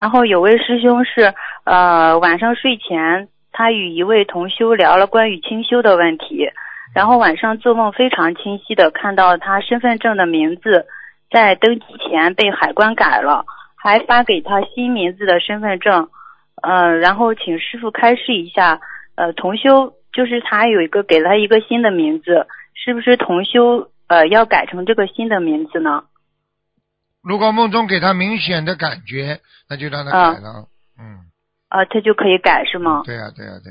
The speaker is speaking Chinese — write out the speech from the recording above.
然后有位师兄是晚上睡前他与一位同修聊了关于清修的问题，然后晚上做梦非常清晰的看到他身份证的名字在登记前被海关改了，还发给他新名字的身份证。然后请师父开示一下，同修就是他有一个给了他一个新的名字，是不是同修要改成这个新的名字呢？ 如果梦中给他明显的感觉，那就让他改了。 他就可以改是吗？ 对呀，对呀，对呀。